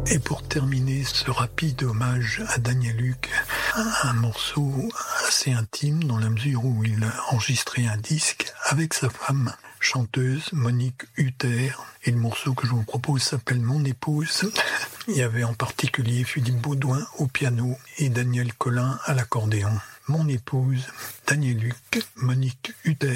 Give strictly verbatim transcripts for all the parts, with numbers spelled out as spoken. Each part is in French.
Et pour terminer ce rapide hommage à Daniel Luc, un morceau assez intime dans la mesure où il a enregistré un disque avec sa femme, chanteuse Monique Hutter. Et le morceau que je vous propose s'appelle Mon épouse. Il y avait en particulier Philippe Baudouin au piano et Daniel Collin à l'accordéon. Mon épouse, Daniel Luc, Monique Hutter.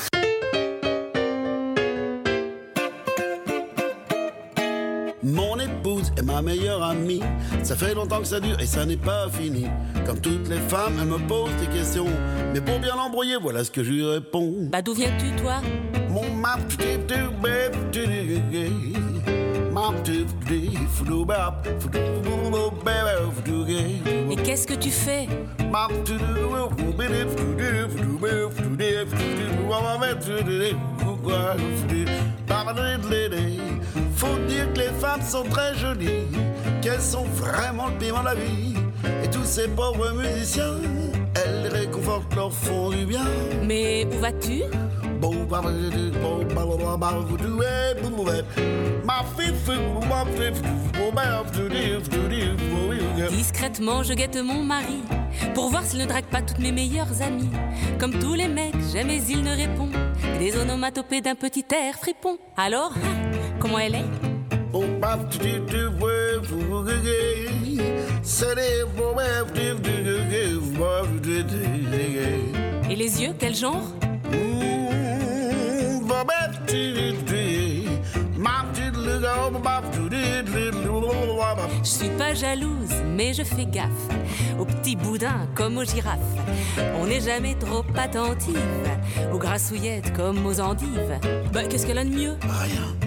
Mon épouse est ma meilleure amie. Ça fait longtemps que ça dure et ça n'est pas fini. Comme toutes les femmes, elle me pose des questions. Mais pour bien l'embrouiller, voilà ce que je lui réponds. Bah d'où viens-tu toi? Mon ma Et qu'est-ce que tu fais? Faut dire que les femmes sont très jolies, qu'elles sont vraiment le piment de la vie. Et tous ces pauvres musiciens, elles les réconfortent, leur font du bien. Mais où vas-tu? Discrètement, je guette mon mari pour voir s'il ne drague pas toutes mes meilleures amies. Comme tous les mecs, jamais il ne répond. Des onomatopées d'un petit air fripon. Alors, comment elle est? Et les yeux, quel genre? Je suis pas jalouse, mais je fais gaffe aux petits boudins comme aux girafes. On n'est jamais trop attentive aux grassouillettes comme aux endives. Bah, qu'est-ce qu'elle a de mieux? Rien.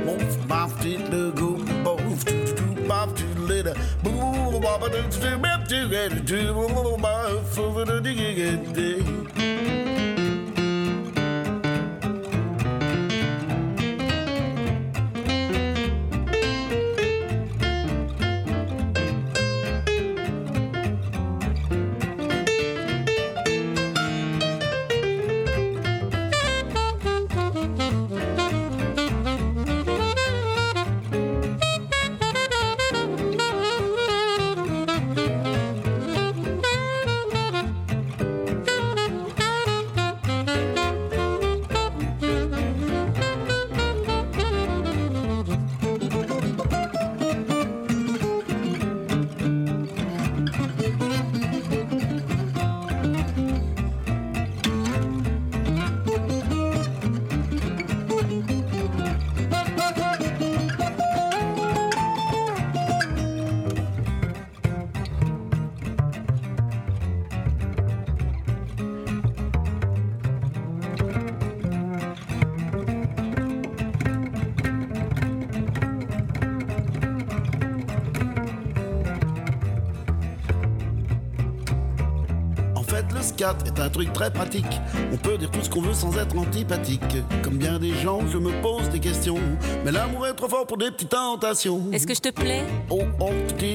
Est un truc très pratique. On peut dire tout ce qu'on veut sans être antipathique. Comme bien des gens, je me pose des questions. Mais l'amour est trop fort pour des petites tentations. Est-ce que je te plais? Oh, oh,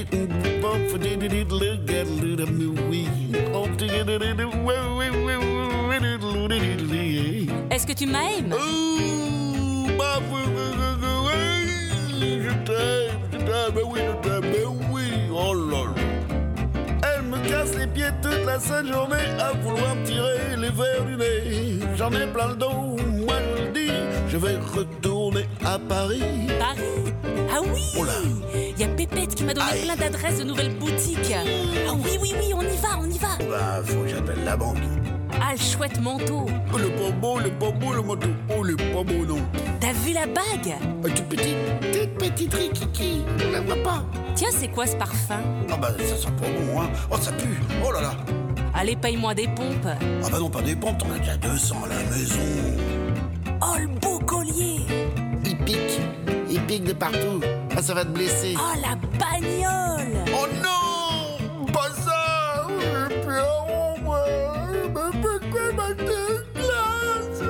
est-ce que tu m'aimes? Je t'aime, je t'aime, oui, je t'aime, oui. Oh là là. Me casse les pieds toute la sainte journée à vouloir me tirer les verres du nez. J'en ai plein le dos, moi je le dis, je vais retourner à Paris. Paris? Ah oui! Oh là! Y a Pépette qui m'a donné Aïe. plein d'adresses de nouvelles boutiques. Ah oui, oui, oui, on y va, on y va. Bah, faut que j'appelle la banque. Ah, le chouette manteau. Oh, le pas beau, le pas beau, le manteau. Oh, le pas beau, non. T'as vu la bague? Oh, toute petite, toute petite rikiki. On la voit pas. Tiens, c'est quoi ce parfum? Ah bah, ça sent pas bon, hein. Oh, ça pue. Oh là là. Allez, paye-moi des pompes. Ah bah non, pas des pompes, t'en as déjà deux cents à la maison. Oh, le beau collier. Il pique. Il pique de partout. Ah, ça va te blesser. Oh, la bagnole. Oh non, pas ça. J'ai peur, moi. Mais pourquoi ma glace?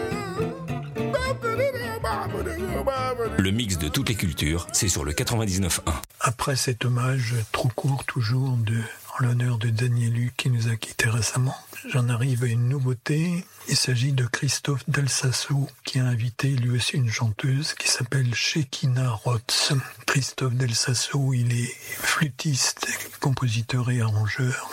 Le mix de toutes les cultures, c'est sur le quatre-vingt-dix-neuf un. Après cet hommage trop court toujours de en l'honneur de Daniel Luc qui nous a quittés récemment. J'en arrive à une nouveauté. Il s'agit de Christophe Del Sasso qui a invité lui aussi une chanteuse qui s'appelle Shekina Rotz. Christophe Del Sasso, il est flûtiste, compositeur et arrangeur.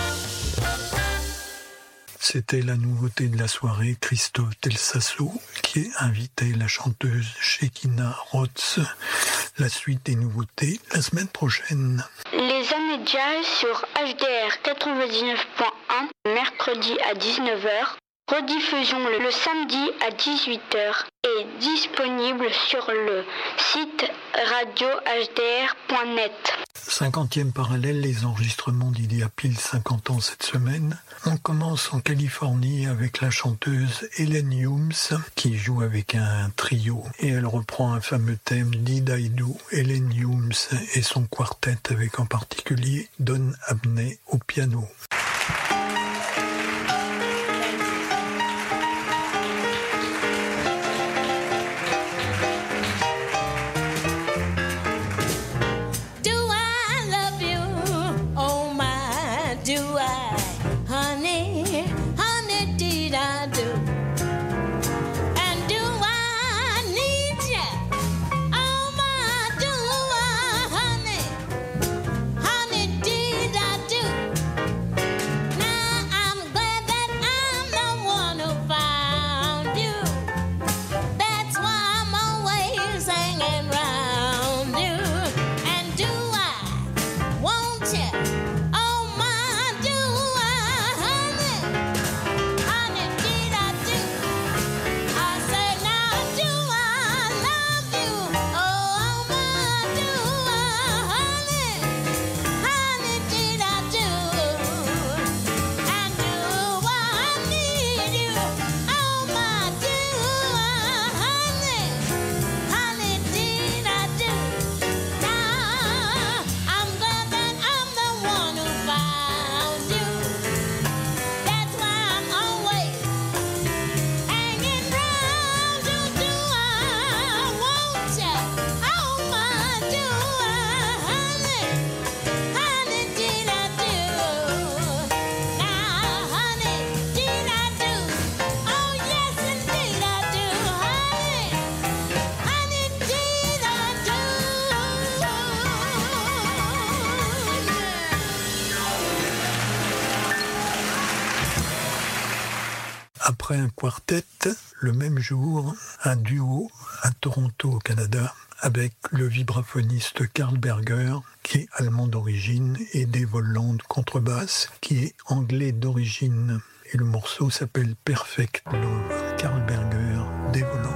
C'était la nouveauté de la soirée, Christophe Del Sasso, qui qui invitait la chanteuse Shekina Rhodes. La suite des nouveautés la semaine prochaine. Les années jazz sur H D R quatre-vingt-dix-neuf point un, mercredi à dix-neuf heures. Rediffusion le samedi à dix-huit heures et disponible sur le site radio h d r point net. cinquantième parallèle, les enregistrements d'il y a pile cinquante ans cette semaine. On commence en Californie avec la chanteuse Helen Humes qui joue avec un trio et elle reprend un fameux thème Did I Do. Helen Humes et son quartet avec en particulier Don Abney au piano. Après un quartet, le même jour, un duo à Toronto au Canada avec le vibraphoniste Carl Berger qui est allemand d'origine et Dave Holland contrebasse qui est anglais d'origine. Et le morceau s'appelle Perfect Love. Carl Berger, Dave Holland.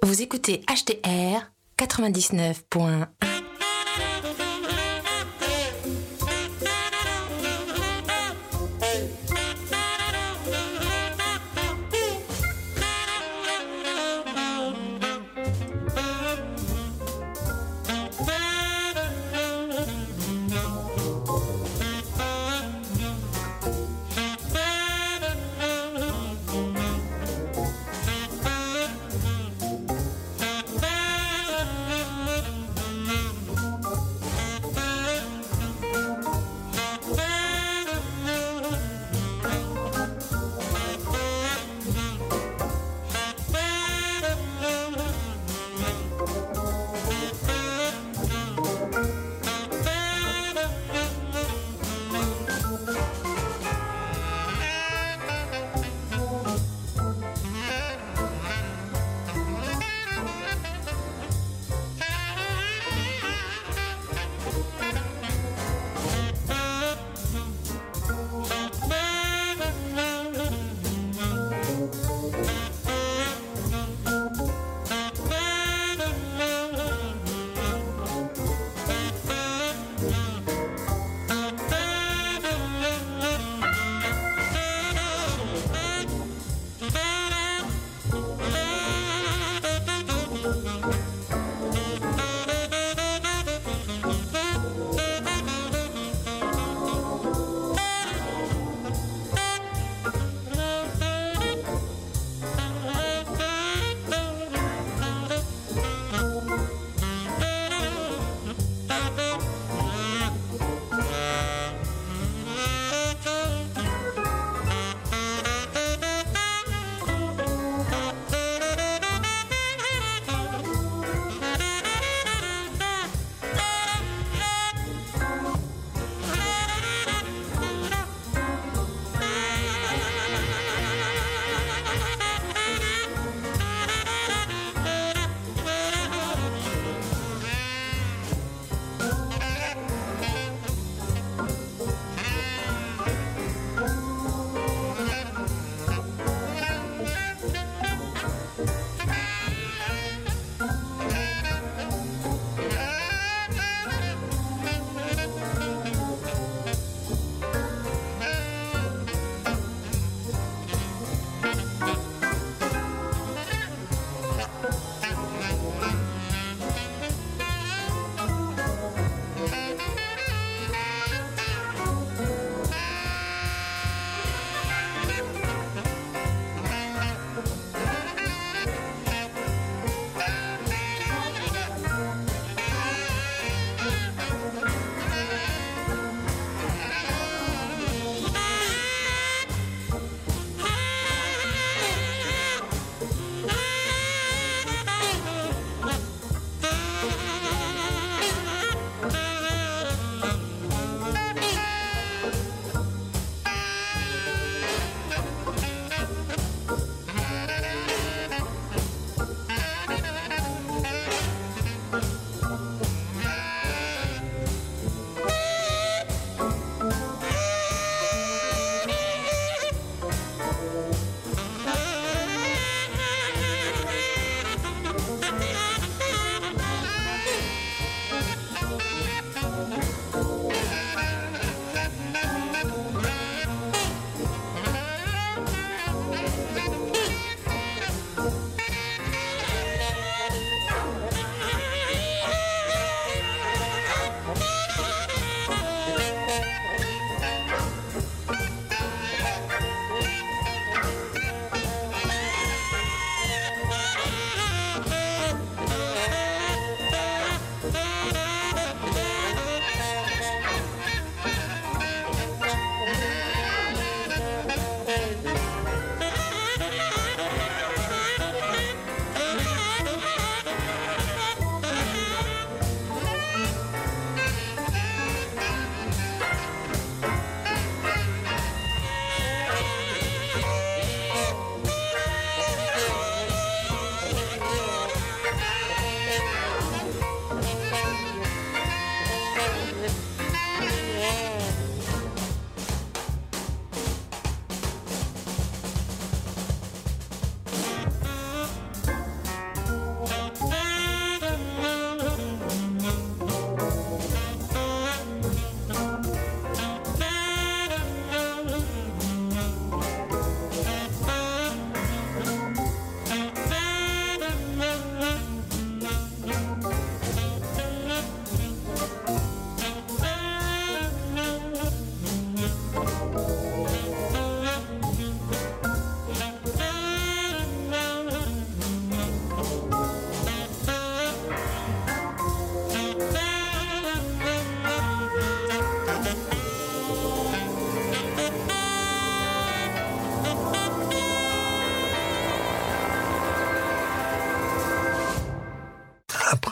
Vous écoutez H D R quatre-vingt-dix-neuf point un.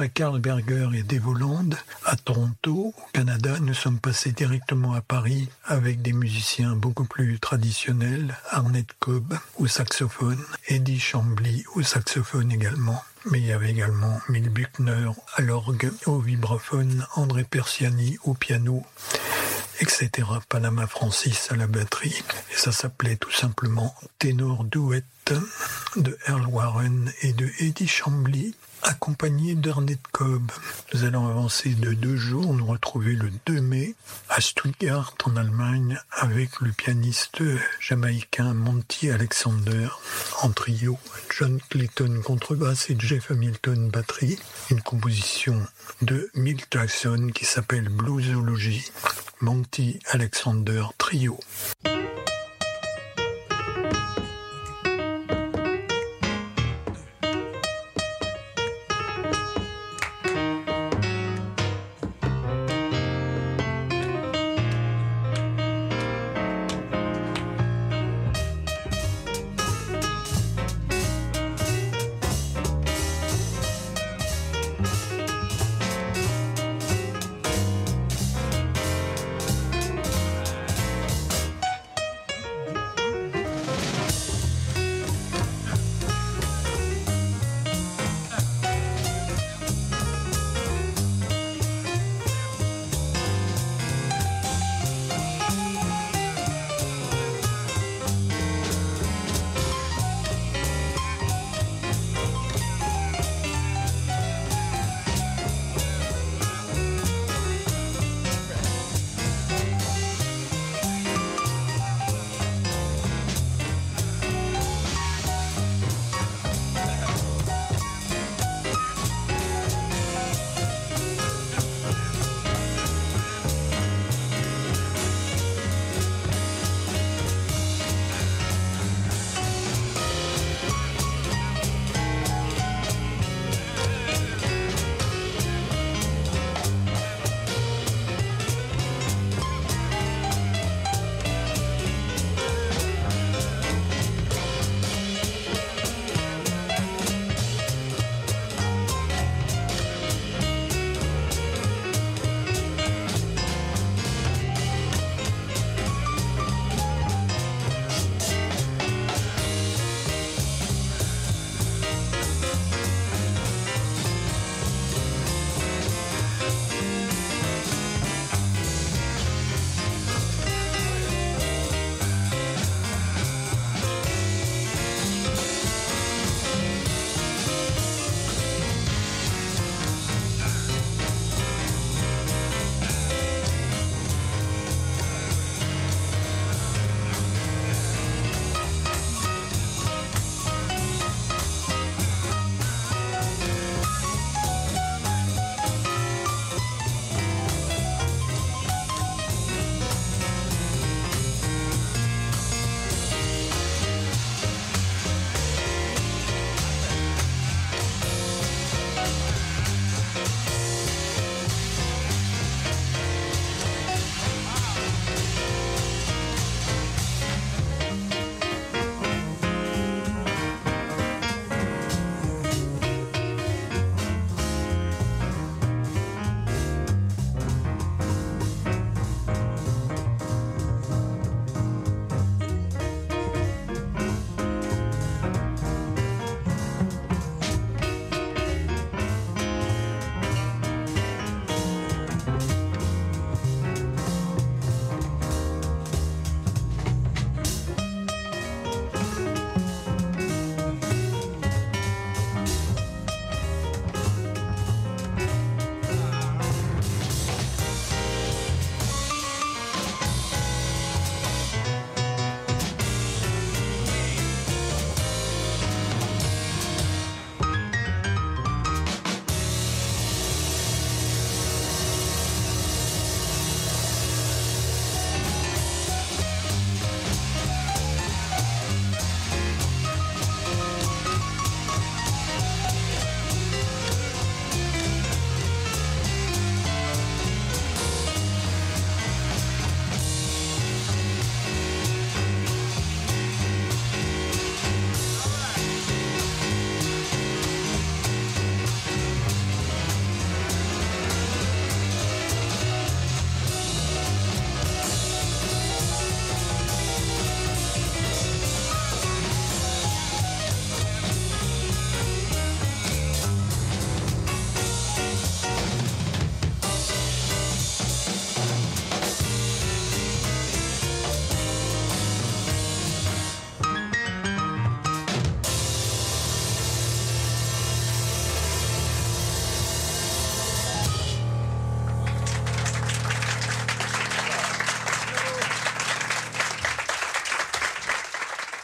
Après Carl Berger et Dave Holland, à Toronto, au Canada, nous sommes passés directement à Paris avec des musiciens beaucoup plus traditionnels, Arnett Cobb au saxophone, Eddie Chambly au saxophone également. Mais il y avait également Mill Buckner à l'orgue, au vibraphone, André Persiani au piano, et cetera. Panama Francis à la batterie. Et ça s'appelait tout simplement Ténor Duet de Earl Warren et de Eddie Chambly, accompagné d'Arnett Cobb. Nous allons avancer de deux jours, nous retrouver le deux mai à Stuttgart en Allemagne avec le pianiste jamaïcain Monty Alexander en trio, John Clayton contrebasse et Jeff Hamilton batterie, une composition de Milt Jackson qui s'appelle Bluesology, Monty Alexander trio.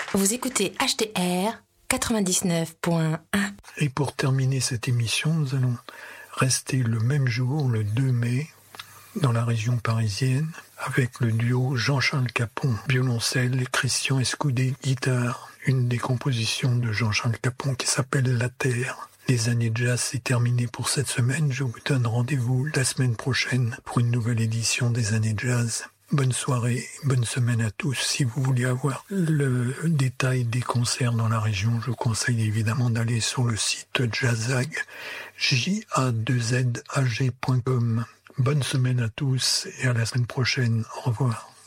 Vous écoutez H T R quatre-vingt-dix-neuf point un. Et pour terminer cette émission, nous allons rester le même jour, le deux mai, dans la région parisienne, avec le duo Jean-Charles Capon, violoncelle, et Christian Escoudé, guitare. Une des compositions de Jean-Charles Capon qui s'appelle La Terre. Les années jazz, c'est terminé pour cette semaine. Je vous donne rendez-vous la semaine prochaine pour une nouvelle édition des années jazz. Bonne soirée, bonne semaine à tous. Si vous voulez avoir le détail des concerts dans la région, je vous conseille évidemment d'aller sur le site Jazzag, j a deux z a g point com. Bonne semaine à tous et à la semaine prochaine. Au revoir.